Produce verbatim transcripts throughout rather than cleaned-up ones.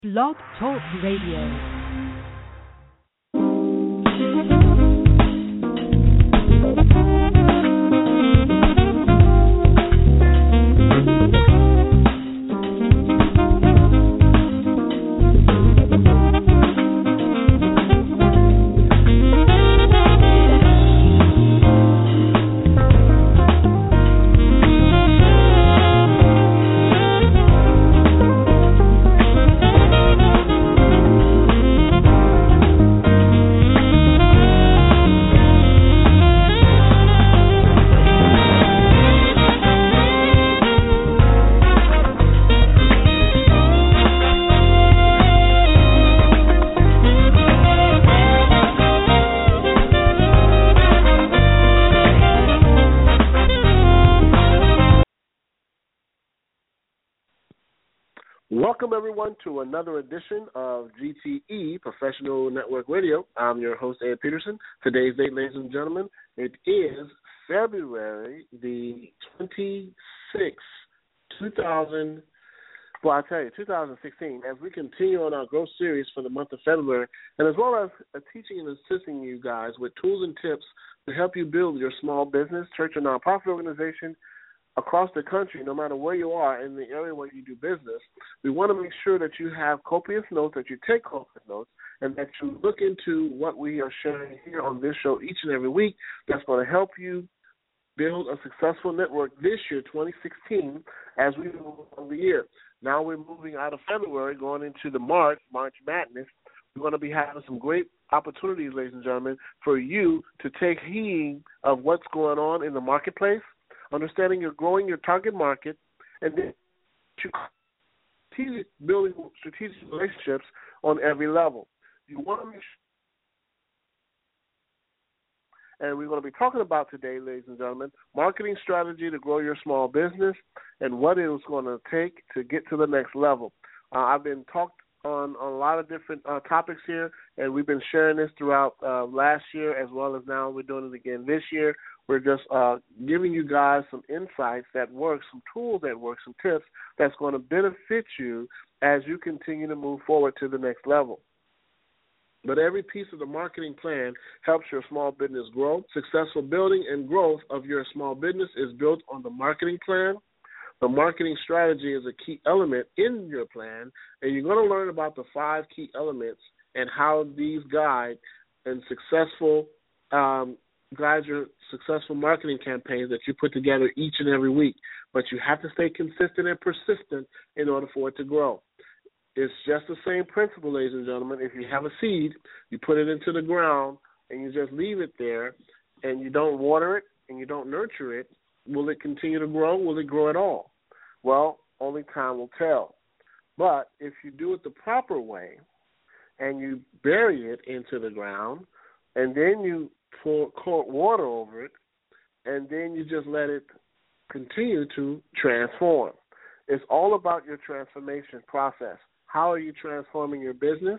Blog Talk Radio. Welcome, everyone, to another edition of G T E, Professional Network Radio. I'm your host, Ed Peterson. Today's date, ladies and gentlemen, it is February the twenty-sixth, two thousand, well, I tell you, two thousand sixteen, as we continue on our growth series for the month of February, and as well as uh, teaching and assisting you guys with tools and tips to help you build your small business, church, or nonprofit organization across the country, no matter where you are in the area where you do business. We want to make sure that you have copious notes, that you take copious notes, and that you look into what we are sharing here on this show each and every week that's going to help you build a successful network this year, twenty sixteen, as we move on the year. Now we're moving out of February, going into the March, March Madness. We're going to be having some great opportunities, ladies and gentlemen, for you to take heed of what's going on in the marketplace, understanding you're growing your target market, and then strategic, building strategic relationships on every level. You want to make sure, and we're going to be talking about today, ladies and gentlemen, marketing strategy to grow your small business and what it is going to take to get to the next level. Uh, I've been talked on, on a lot of different uh, topics here, and we've been sharing this throughout uh, last year as well as now we're doing it again this year. We're just uh, giving you guys some insights that work, some tools that work, some tips that's going to benefit you as you continue to move forward to the next level. But every piece of the marketing plan helps your small business grow. Successful building and growth of your small business is built on the marketing plan. The marketing strategy is a key element in your plan, and you're going to learn about the five key elements and how these guide and successful um, guide your successful marketing campaigns that you put together each and every week. But you have to stay consistent and persistent in order for it to grow. It's just the same principle, ladies and gentlemen. If you have a seed, you put it into the ground and you just leave it there and you don't water it and you don't nurture it, will it continue to grow? Will it grow at all? Well, only time will tell. But if you do it the proper way and you bury it into the ground and then you pour cold water over it, and then you just let it continue to transform. It's all about your transformation process. How are you transforming your business?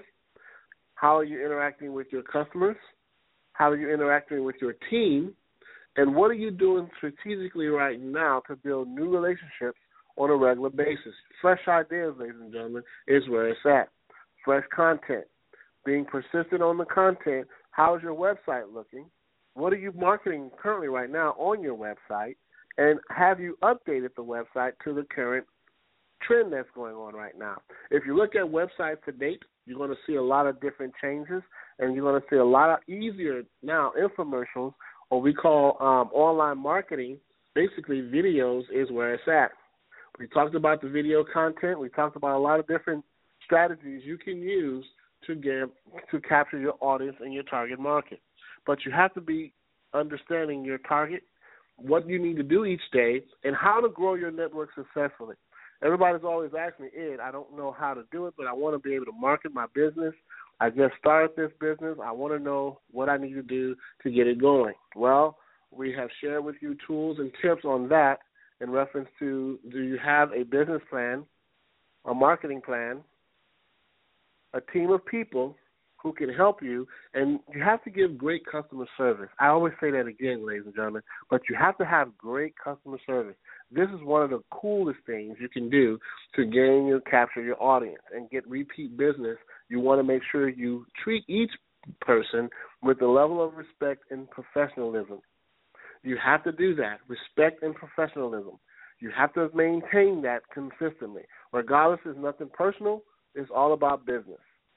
How are you interacting with your customers? How are you interacting with your team? And what are you doing strategically right now to build new relationships on a regular basis? Fresh ideas, ladies and gentlemen, is where it's at. Fresh content. Being persistent on the content. How's your website looking? What are you marketing currently right now on your website? And have you updated the website to the current trend that's going on right now? If you look at websites to date, you're going to see a lot of different changes, and you're going to see a lot of easier now infomercials, or we call um, online marketing. Basically, videos is where it's at. We talked about the video content. We talked about a lot of different strategies you can use to get to capture your audience and your target market. But you have to be understanding your target, what you need to do each day, and how to grow your network successfully. Everybody's always asking me, Ed, I don't know how to do it, but I want to be able to market my business. I just started this business. I want to know what I need to do to get it going. Well, we have shared with you tools and tips on that in reference to, do you have a business plan, a marketing plan, a team of people, who can help you, and you have to give great customer service. I always say that again, ladies and gentlemen, but you have to have great customer service. This is one of the coolest things you can do to gain or capture your audience and get repeat business. You want to make sure you treat each person with the level of respect and professionalism. You have to do that, respect and professionalism. You have to maintain that consistently. Regardless, it's nothing personal. It's all about business.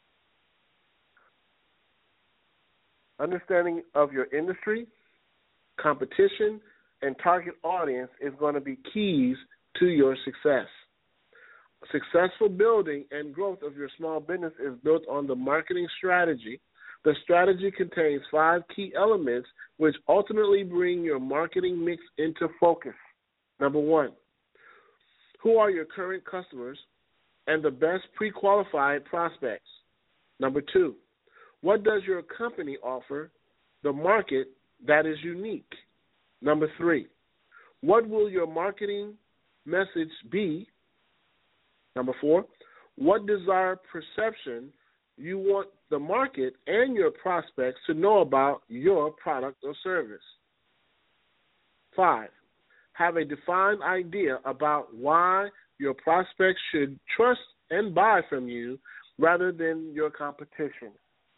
Understanding of your industry, competition, and target audience is going to be keys to your success. Successful building and growth of your small business is built on the marketing strategy. The strategy contains five key elements which ultimately bring your marketing mix into focus. Number one, who are your current customers and the best pre-qualified prospects? Number two, what does your company offer the market that is unique? Number three, what will your marketing message be? Number four, what desired perception you want the market and your prospects to know about your product or service? Five, have a defined idea about why your prospects should trust and buy from you rather than your competition.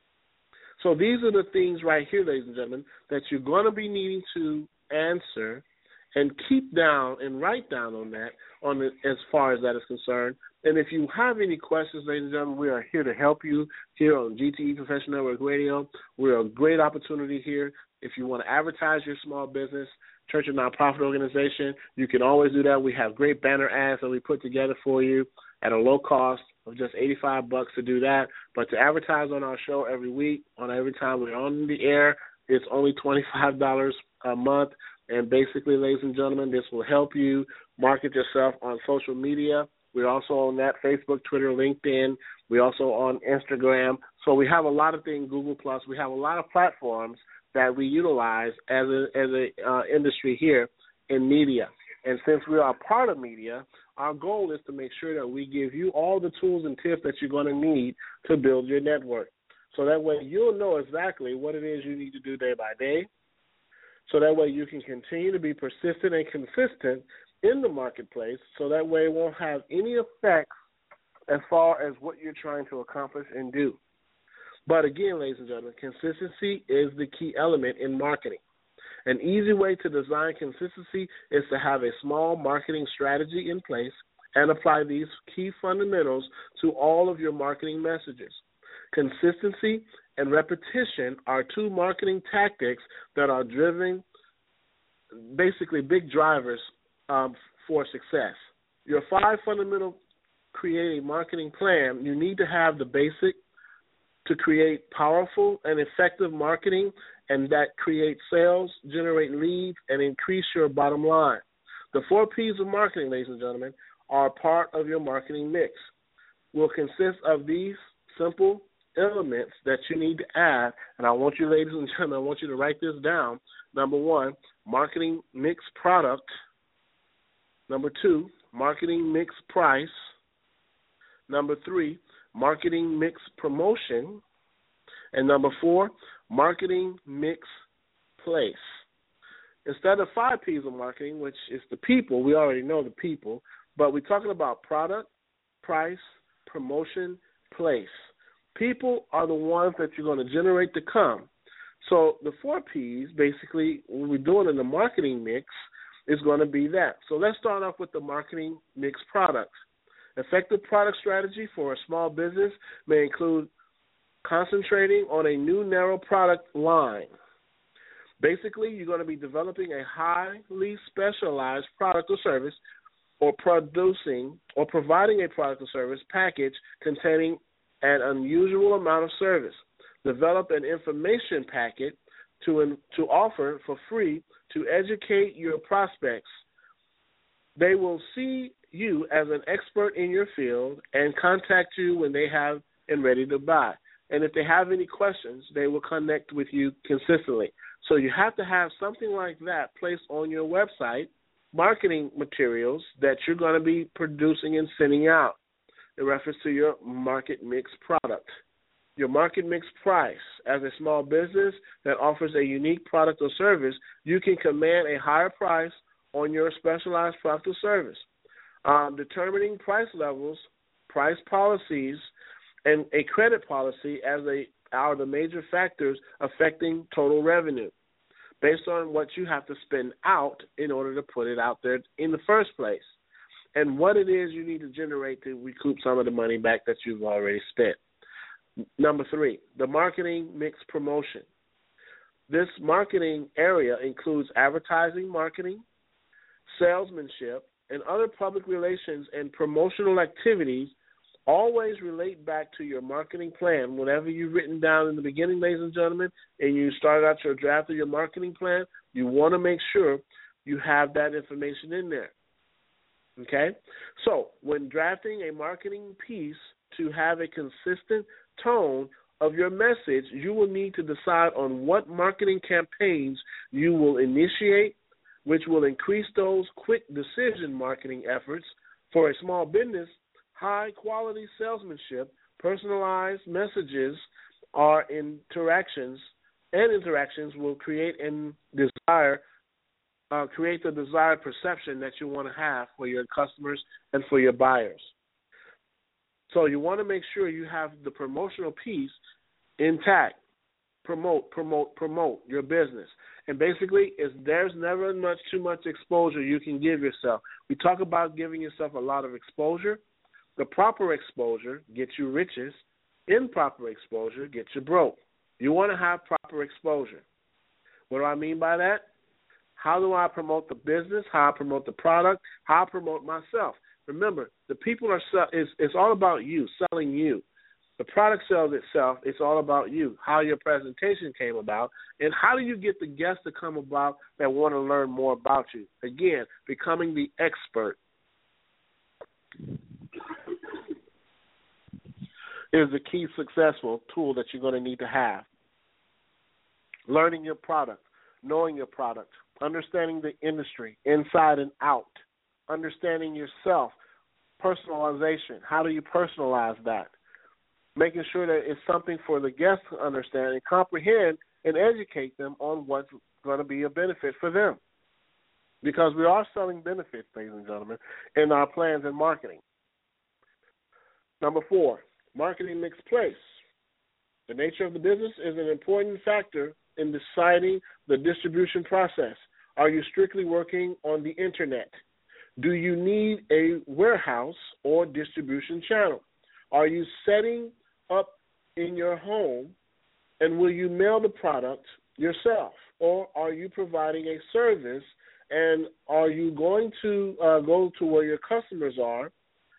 So these are the things right here, ladies and gentlemen, that you're going to be needing to answer and keep down and write down on that on the, as far as that is concerned. And if you have any questions, ladies and gentlemen, we are here to help you here on G T E Professional Network Radio. We're a great opportunity here. If you want to advertise your small business, church or nonprofit organization, you can always do that. We have great banner ads that we put together for you at a low cost of just eighty-five bucks to do that. But to advertise on our show every week, on every time we're on the air, it's only twenty-five dollars a month. And basically, ladies and gentlemen, this will help you market yourself on social media. We're also on that, Facebook, Twitter, LinkedIn. We're also on Instagram. So we have a lot of things, Google Plus. We have a lot of platforms that we utilize as a as a uh, industry here in media. And since we are a part of media, our goal is to make sure that we give you all the tools and tips that you're going to need to build your network. So that way you'll know exactly what it is you need to do day by day. So that way you can continue to be persistent and consistent in the marketplace. So that way it won't have any effects as far as what you're trying to accomplish and do. But again, ladies and gentlemen, consistency is the key element in marketing. An easy way to design consistency is to have a small marketing strategy in place and apply these key fundamentals to all of your marketing messages. Consistency and repetition are two marketing tactics that are driven, basically big drivers um, for success. Your five fundamental create a marketing plan, you need to have the basic to create powerful and effective marketing, and that create sales, generate leads, and increase your bottom line. The four P's of marketing, ladies and gentlemen, are part of your marketing mix. Will consist of these simple elements that you need to add, and I want you, ladies and gentlemen, I want you to write this down. Number one, marketing mix product. Number two, marketing mix price. Number three, marketing mix promotion. And number four, marketing mix place. Instead of five P's of marketing, which is the people, we already know the people, but we're talking about product, price, promotion, place. People are the ones that you're going to generate to come. So the four P's, basically, what we're doing in the marketing mix is going to be that. So let's start off with the marketing mix products. Effective product strategy for a small business may include concentrating on a new narrow product line. Basically, you're going to be developing a highly specialized product or service, or producing or providing a product or service package containing an unusual amount of service. Develop an information packet to, to offer for free to educate your prospects. They will see you as an expert in your field and contact you when they have and ready to buy. And if they have any questions, they will connect with you consistently. So you have to have something like that placed on your website, marketing materials that you're going to be producing and sending out in reference to your market mix product. your market mix price. As a small business that offers a unique product or service, you can command a higher price on your specialized product or service. Um, determining price levels, price policies, and a credit policy as a are the major factors affecting total revenue based on what you have to spend out in order to put it out there in the first place, and what it is you need to generate to recoup some of the money back that you've already spent. Number three, the marketing mix promotion. This marketing area includes advertising marketing, salesmanship, and other public relations and promotional activities. Always relate back to your marketing plan. Whatever you've written down in the beginning, ladies and gentlemen, and you start out your draft of your marketing plan, you want to make sure you have that information in there. Okay? So when drafting a marketing piece to have a consistent tone of your message, you will need to decide on what marketing campaigns you will initiate, which will increase those quick decision marketing efforts. For a small business, high-quality salesmanship, personalized messages are interactions, and interactions will create and desire, uh, create the desired perception that you want to have for your customers and for your buyers. So you want to make sure you have the promotional piece intact. Promote, promote, promote your business. And basically, is there's never much too much exposure you can give yourself. We talk about giving yourself a lot of exposure. The proper exposure gets you riches. Improper exposure gets you broke. You want to have proper exposure. What do I mean by that? How do I promote the business? How I promote the product? How I promote myself? Remember, the people are sell- it's, it's all about you, selling you. The product sells itself. It's all about you, how your presentation came about, and how do you get the guests to come about that want to learn more about you. Again, becoming the expert is the key successful tool that you're going to need to have. Learning your product, knowing your product, understanding the industry inside and out, understanding yourself, personalization. How do you personalize that? Making sure that it's something for the guests to understand and comprehend and educate them on what's going to be a benefit for them. Because we are selling benefits, ladies and gentlemen, in our plans and marketing. Number four, marketing mix place. The nature of the business is an important factor in deciding the distribution process. Are you strictly working on the internet? Do you need a warehouse or distribution channel? Are you setting up in your home, and will you mail the product yourself? Or are you providing a service, and are you going to uh, go to where your customers are,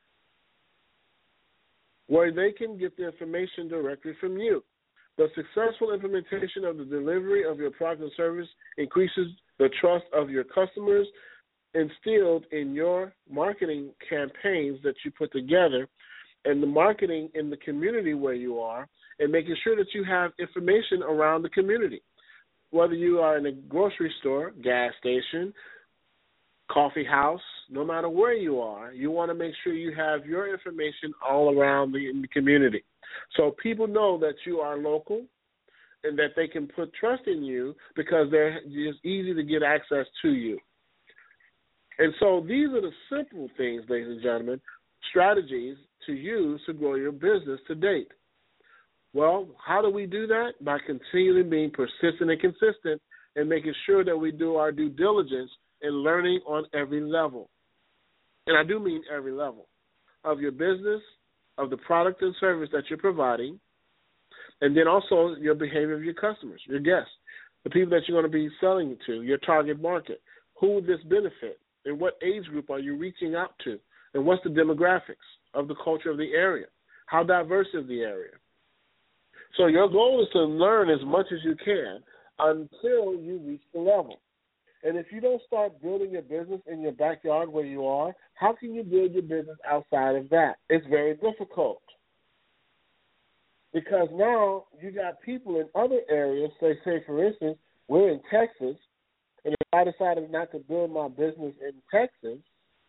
where they can get the information directly from you? The successful implementation of the delivery of your product and service increases the trust of your customers instilled in your marketing campaigns that you put together, and the marketing in the community where you are, and making sure that you have information around the community. Whether you are in a grocery store, gas station, coffee house, no matter where you are, you want to make sure you have your information all around the, in the community. So people know that you are local and that they can put trust in you because they're it's easy to get access to you. And so these are the simple things, ladies and gentlemen, strategies to use to grow your business to date. Well, how do we do that? By continually being persistent and consistent and making sure that we do our due diligence and learning on every level. And I do mean every level of your business, of the product and service that you're providing, and then also your behavior of your customers, your guests, the people that you're going to be selling to, your target market. Who would this benefit? And what age group are you reaching out to? And what's the demographics of the culture of the area? How diverse is the area? So your goal is to learn as much as you can until you reach the level. And if you don't start building your business in your backyard where you are, how can you build your business outside of that? It's very difficult. Because now you got people in other areas, say, say for instance, we're in Texas, and if I decided not to build my business in Texas,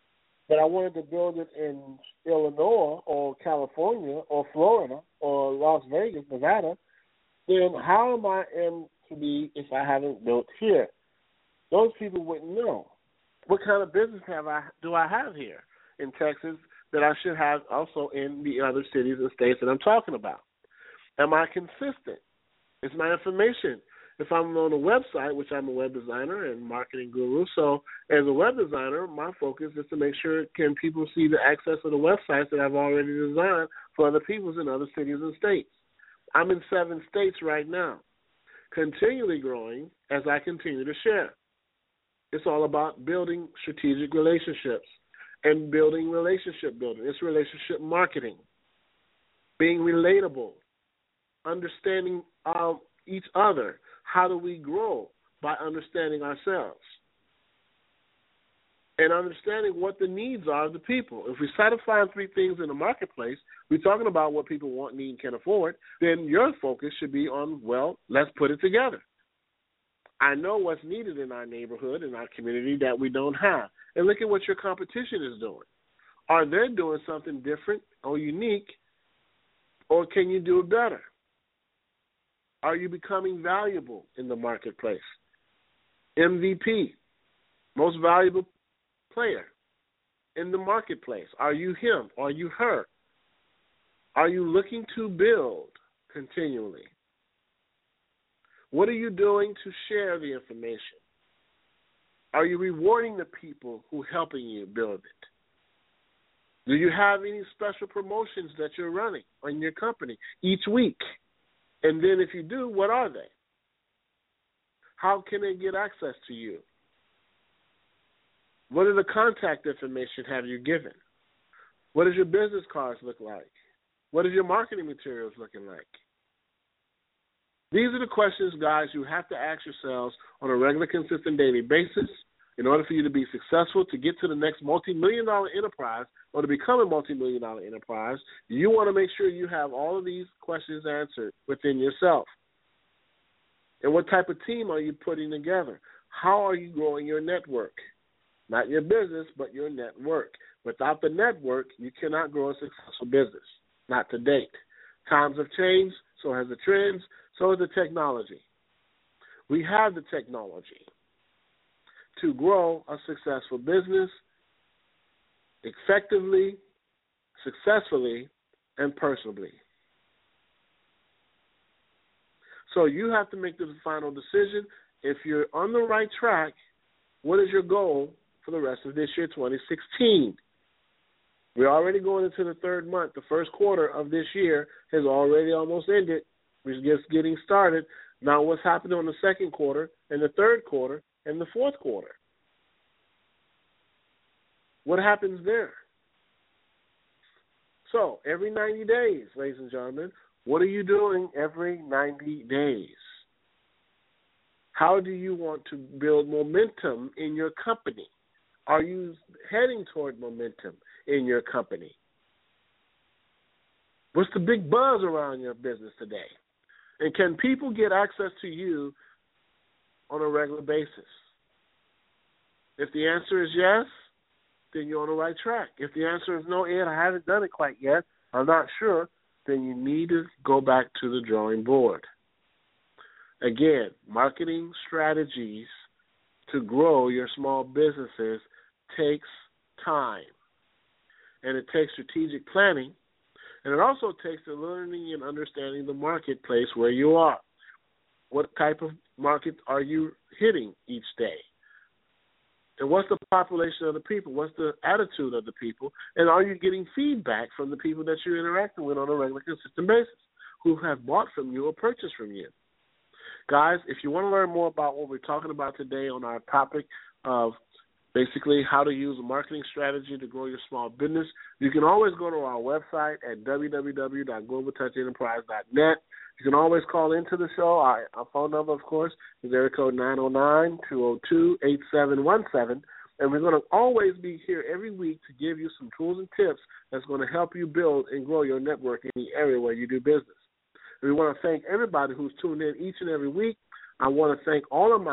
but I wanted to build it in Illinois or California or Florida or Las Vegas, Nevada, then how am I am to be if I haven't built here? Those people wouldn't know. What kind of business have I do I have here in Texas that I should have also in the other cities and states that I'm talking about? Am I consistent? Is my information? If I'm on a website, which I'm a web designer and marketing guru, so as a web designer, my focus is to make sure can people see the access of the websites that I've already designed for other people in other cities and states. I'm in seven states right now, continually growing as I continue to share. It's all about building strategic relationships and building relationship building. It's relationship marketing, being relatable, understanding um, each other. How do we grow? By understanding ourselves and understanding what the needs are of the people. If we satisfy three things in the marketplace, we're talking about what people want, need, and can afford, then your focus should be on, well, let's put it together. I know what's needed in our neighborhood, in our community that we don't have. And look at what your competition is doing. Are they doing something different or unique, or can you do it better? Are you becoming valuable in the marketplace? M V P, most valuable player in the marketplace. Are you him? Are you her? Are you looking to build continually? What are you doing to share the information? Are you rewarding the people who are helping you build it? Do you have any special promotions that you're running on your company each week? And then if you do, what are they? How can they get access to you? What are the contact information have you given? What does your business cards look like? What is your marketing materials looking like? These are the questions, guys, you have to ask yourselves on a regular, consistent, daily basis in order for you to be successful, to get to the next multi-million dollar enterprise or to become a multi-million dollar enterprise. You want to make sure you have all of these questions answered within yourself. And what type of team are you putting together? How are you growing your network? Not your business, but your network. Without the network, you cannot grow a successful business, not to date. Times have changed, so has the trends, so has the technology. We have the technology to grow a successful business effectively, successfully, and personally. So you have to make the final decision. If you're on the right track, what is your goal for the rest of this year, twenty sixteen? We're already going into the third month. The first quarter of this year has already almost ended. We're just getting started. Now what's happening on the second quarter and the third quarter and the fourth quarter? What happens there? So every ninety days, ladies and gentlemen, what are you doing every ninety days? How do you want to build momentum in your company? Are you heading toward momentum in your company? What's the big buzz around your business today? And can people get access to you on a regular basis? If the answer is yes, then you're on the right track. If the answer is no, Ed, I haven't done it quite yet, I'm not sure, then you need to go back to the drawing board. Again, marketing strategies to grow your small businesses takes time. And it takes strategic planning. And it also takes the learning and understanding the marketplace where you are. What type of market are you hitting each day? And what's the population of the people? What's the attitude of the people? And are you getting feedback from the people that you're interacting with on a regular, consistent basis who have bought from you or purchased from you? Guys, if you want to learn more about what we're talking about today on our topic of basically how to use a marketing strategy to grow your small business, you can always go to our website at w w w dot global touch enterprise dot net. You can always call into the show. Our, our phone number, of course, is area code nine oh nine, two oh two, eight seven one seven. And we're going to always be here every week to give you some tools and tips that's going to help you build and grow your network in the area where you do business. And we want to thank everybody who's tuned in each and every week. I want to thank all of my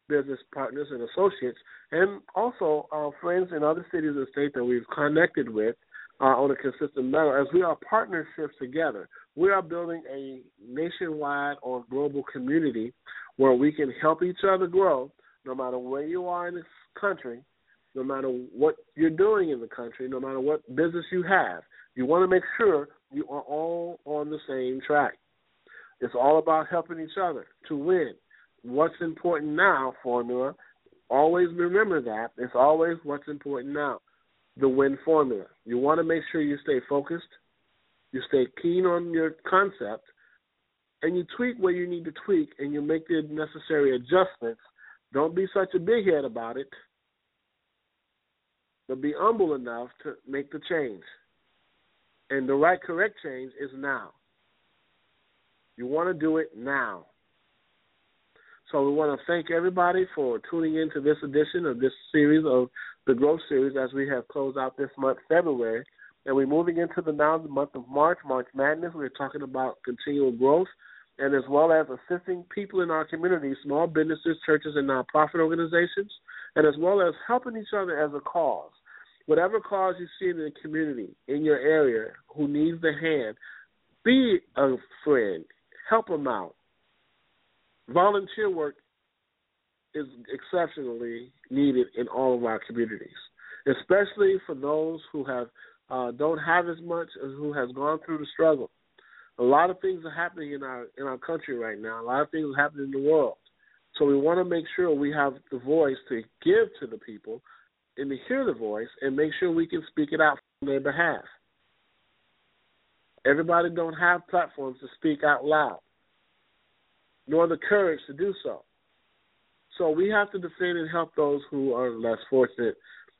business partners and associates, and also uh, friends in other cities and states that we've connected with uh, on a consistent manner. As we are partnerships together, we are building a nationwide or global community where we can help each other grow no matter where you are in this country, no matter what you're doing in the country, no matter what business you have. You want to make sure you are all on the same track. It's all about helping each other to win. What's important now, formula, always remember that. It's always what's important now, the win formula. You want to make sure you stay focused, you stay keen on your concept, and you tweak where you need to tweak, and you make the necessary adjustments. Don't be such a big head about it, but be humble enough to make the change. And the right, correct change is now. You want to do it now. So we want to thank everybody for tuning in to this edition of this series of the Growth Series as we have closed out this month, February. And we're moving into the now the month of March, March Madness. We're talking about continual growth and as well as assisting people in our community, small businesses, churches, and nonprofit organizations, and as well as helping each other as a cause. Whatever cause you see in the community, in your area, who needs the hand, be a friend. Help them out. Volunteer work is exceptionally needed in all of our communities, especially for those who have uh, don't have as much as who has gone through the struggle. A lot of things are happening in our in our country right now. A lot of things are happening in the world. So we want to make sure we have the voice to give to the people and to hear the voice and make sure we can speak it out on their behalf. Everybody don't have platforms to speak out loud, nor the courage to do so. So we have to defend and help those who are less fortunate.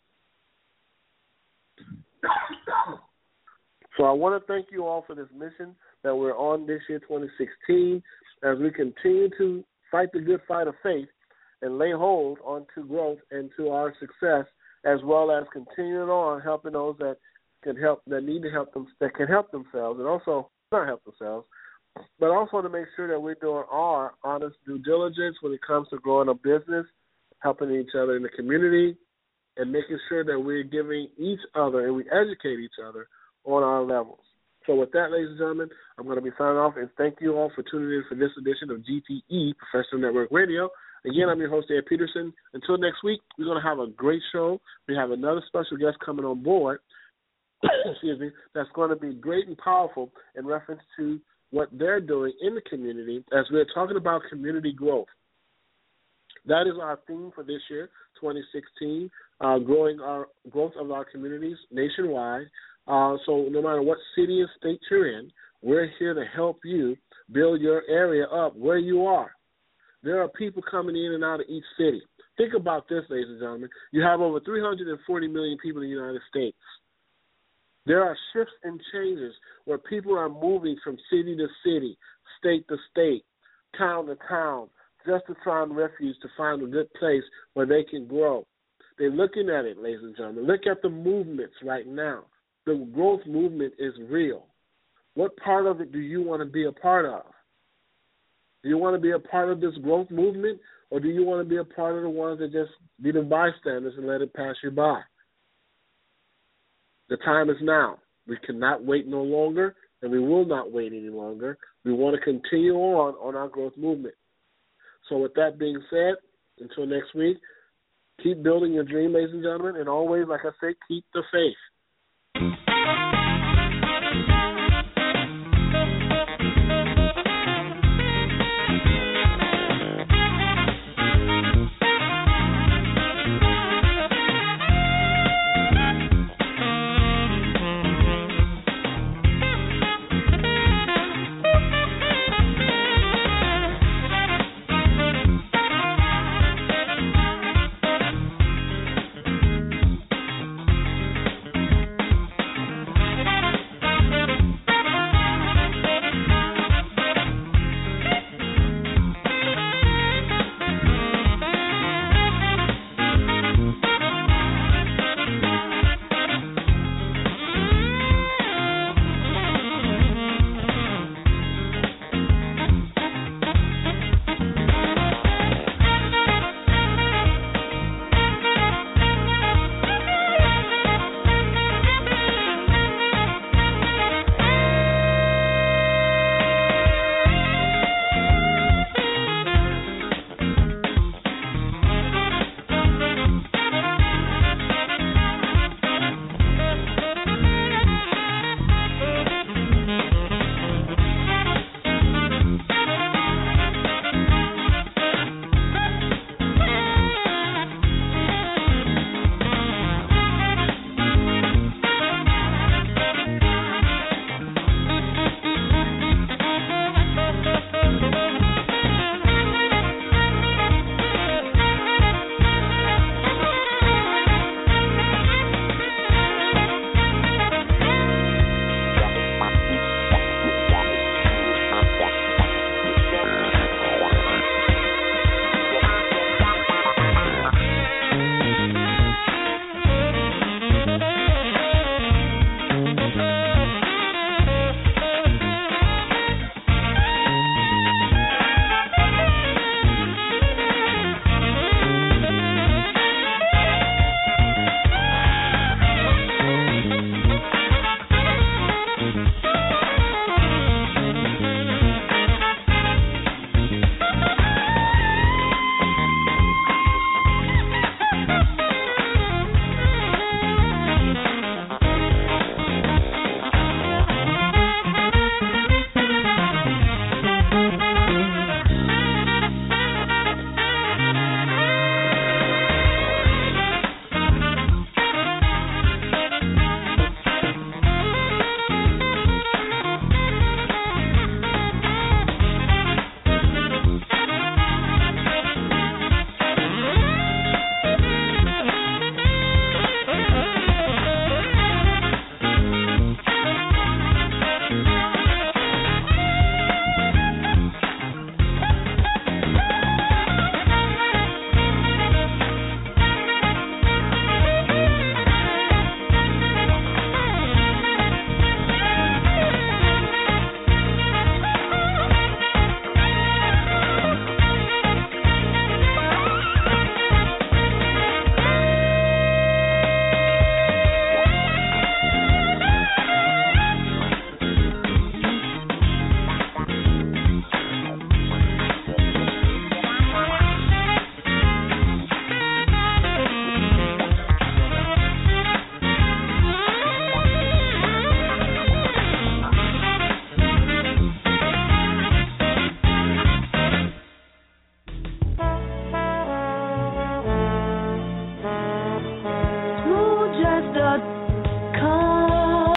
So I want to thank you all for this mission that we're on this year, twenty sixteen, as we continue to fight the good fight of faith and lay hold onto growth and to our success, as well as continuing on helping those that can help, that need to help them, that can help themselves, and also not help themselves, but also to make sure that we're doing our honest due diligence when it comes to growing a business, helping each other in the community, and making sure that we're giving each other and we educate each other on our levels. So with that, ladies and gentlemen, I'm going to be signing off, and thank you all for tuning in for this edition of G T E, Professional Network Radio. Again, I'm your host, Ed Peterson. Until next week, we're going to have a great show. We have another special guest coming on board, excuse me, that's going to be great and powerful in reference to what they're doing in the community as we're talking about community growth. That is our theme for this year, twenty sixteen, uh, growing our growth of our communities nationwide. Uh, so no matter what city and state you're in, we're here to help you build your area up where you are. There are people coming in and out of each city. Think about this, ladies and gentlemen. You have over three hundred forty million people in the United States. There are shifts and changes where people are moving from city to city, state to state, town to town, just to find refuge, to find a good place where they can grow. They're looking at it, ladies and gentlemen. Look at the movements right now. The growth movement is real. What part of it do you want to be a part of? Do you want to be a part of this growth movement, or do you want to be a part of the ones that just be the bystanders and let it pass you by? The time is now. We cannot wait no longer, and we will not wait any longer. We want to continue on on our growth movement. So with that being said, until next week, keep building your dream, ladies and gentlemen, and always, like I said, keep the faith.